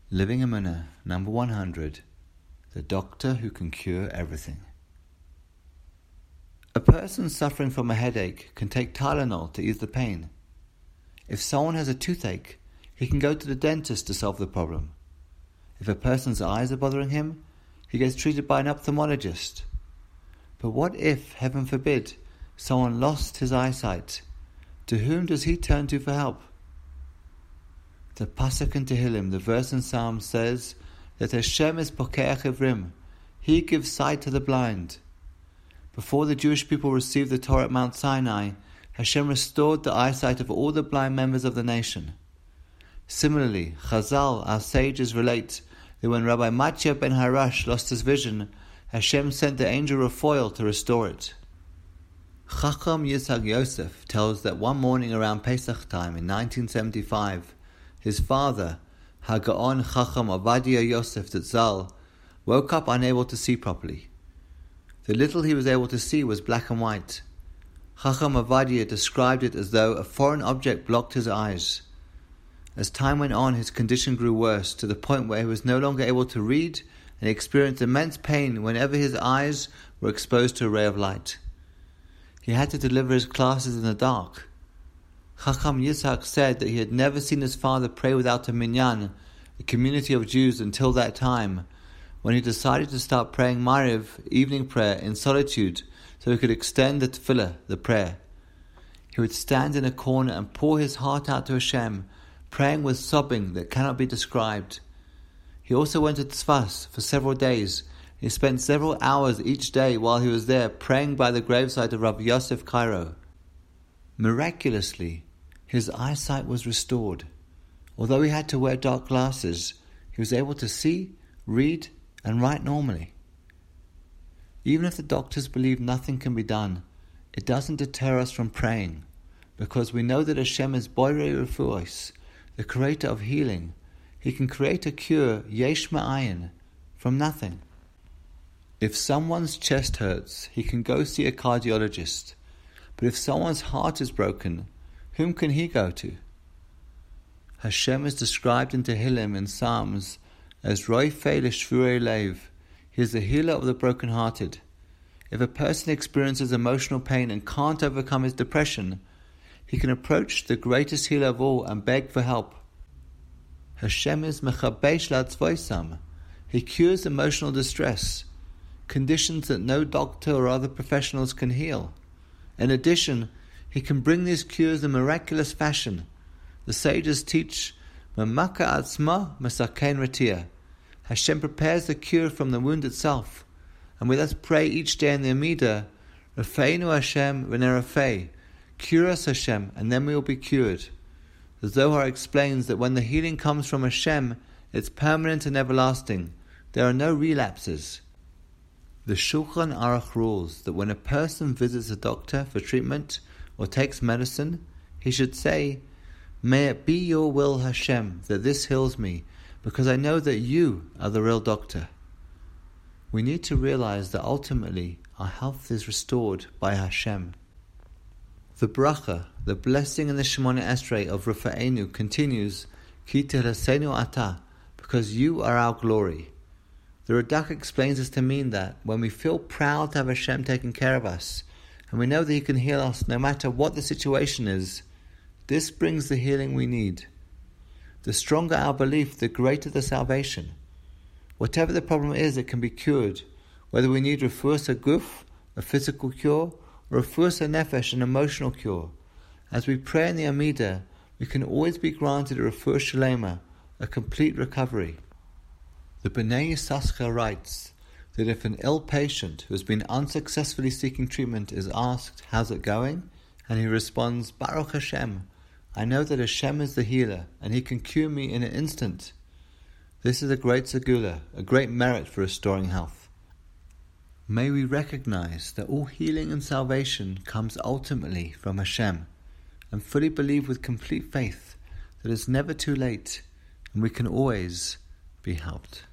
Living Emunah, number 100, the doctor who can cure everything. A person suffering from a headache can take Tylenol to ease the pain. If someone has a toothache, he can go to the dentist to solve the problem. If a person's eyes are bothering him, he gets treated by an ophthalmologist. But what if, heaven forbid, someone lost his eyesight? To whom does he turn to for help? The Pasuk in Tehillim, the verse in Psalms, says that Hashem is Pokeach Ivrim. He gives sight to the blind. Before the Jewish people received the Torah at Mount Sinai, Hashem restored the eyesight of all the blind members of the nation. Similarly, Chazal, our sages, relate that when Rabbi Matya ben Harash lost his vision, Hashem sent the angel Raphael to restore it. Chacham Yitzhak Yosef tells that one morning around Pesach time in 1975, his father, Hagaon Chacham Ovadia Yosef Zatzal, woke up unable to see properly. The little he was able to see was black and white. Chacham Ovadia described it as though a foreign object blocked his eyes. As time went on, his condition grew worse, to the point where he was no longer able to read, and he experienced immense pain whenever his eyes were exposed to a ray of light. He had to deliver his classes in the dark. Chacham Yitzhak said that he had never seen his father pray without a minyan, a community of Jews, until that time, when he decided to start praying Mariv, evening prayer, in solitude, so he could extend the tefillah, the prayer. He would stand in a corner and pour his heart out to Hashem, praying with sobbing that cannot be described. He also went to Tzfas for several days. He spent several hours each day while he was there praying by the gravesite of Rabbi Yosef Cairo. Miraculously, his eyesight was restored. Although he had to wear dark glasses, he was able to see, read, and write normally. Even if the doctors believe nothing can be done, it doesn't deter us from praying, because we know that Hashem is Borei Refuos, the creator of healing. He can create a cure, yesh ma'ayin, from nothing. If someone's chest hurts, he can go see a cardiologist. But if someone's heart is broken, whom can he go to? Hashem is described in Tehillim and Psalms as Roifei l'shvurei lev. He is the healer of the broken-hearted. If a person experiences emotional pain and can't overcome his depression, he can approach the greatest healer of all and beg for help. Hashem is mechabesh la'atzvoisam. He cures emotional distress, conditions that no doctor or other professionals can heal. In addition, he can bring these cures in miraculous fashion. The sages teach, Mamaka atzma mesaken ratia. Hashem prepares the cure from the wound itself. And we thus pray each day in the Amidah, Rafeinu Hashem v'nerafei. Cure us, Hashem, and then we will be cured. The Zohar explains that when the healing comes from Hashem, it's permanent and everlasting. There are no relapses. The Shulchan Aruch rules that when a person visits a doctor for treatment or takes medicine, he should say, May it be your will, Hashem, that this heals me, because I know that you are the real doctor. We need to realize that ultimately our health is restored by Hashem. The bracha, the blessing in the Shemona Esrei of Rafa'enu continues, Ki tehilosenu ata, because you are our glory. The Radak explains this to mean that when we feel proud to have Hashem taking care of us, and we know that He can heal us no matter what the situation is, this brings the healing we need. The stronger our belief, the greater the salvation. Whatever the problem is, it can be cured, whether we need refuas haguf, a physical cure, or refuas hanefesh, an emotional cure. As we pray in the Amidah, we can always be granted a refuah shalema, a complete recovery. The Bnei Yissaschar writes that if an ill patient who has been unsuccessfully seeking treatment is asked, how's it going? And he responds, Baruch Hashem, I know that Hashem is the healer and He can cure me in an instant. This is a great segula, a great merit for restoring health. May we recognize that all healing and salvation comes ultimately from Hashem, and fully believe with complete faith that it's never too late and we can always be helped.